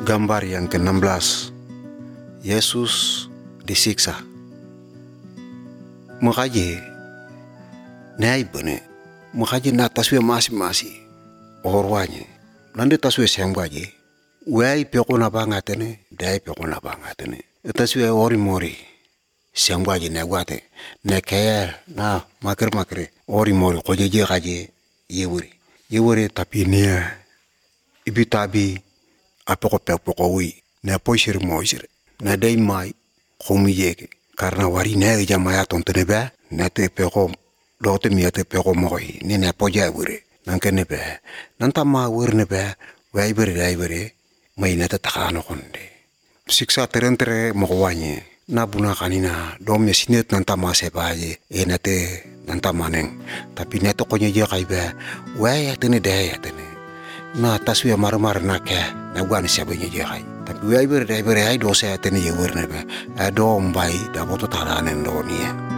Gambar yang ke-16, Yesus disiksa. Makaje nai bene makaje na taswe masi orwanye nande taswe sembaje wai peko na bangatene dai peko na bangatene taswe ori mori sembaje na gwate na kaya na makre ori mori koje kaje yewuri tapi nia ibitabi apoko wi na poishir moishir na dai mai khomi yeke karena wari na jamaya tontene ba na te peko dote miate peko moi ni na poja wure nankene be nanta ma wurne be wai bere mai na ta takano konde siksa terentere mo wanye na buna kanina dom ya sinet nanta ma sebaje enate nanta maneng tapi neto konye je kai be wai atene dai atene na taswi mar na ke na gwan sebanya je kai tapi wai bere ai do se atene ye wurne be do mbai da boto talanen do nie